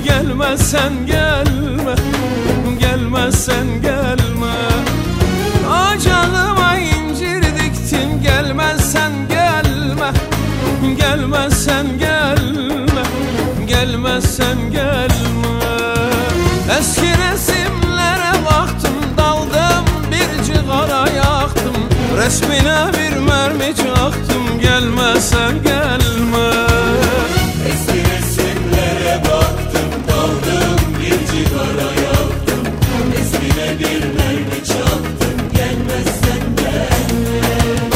Gelmezsen gelme, gelmezsen gelme. Canıma incir diktin, gelmezsen gelme, gelmezsen gelme, gelmezsen gelme. Eski resimlere baktım, daldım bir cigara yaktım, resmine bir mermi çaktım, gelmezsen gelme. Eski resimlere baktım, daldım bir cigara yaktım, resmine bir mermi çaktım, gelmezsen gelme.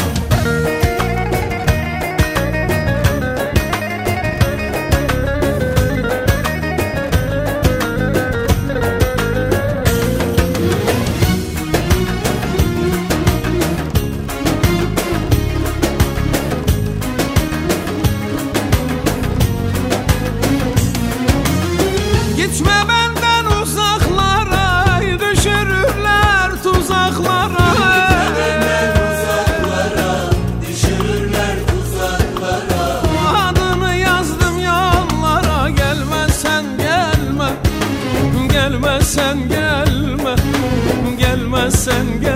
Gitme benden uzaklara, düşürürler tuzaklara. Benden uzaklara, düşürürler tuzaklara. Adını yazdım yollara, gelmezsen gelme, gelmezsen gelme, gelmezsen gelme.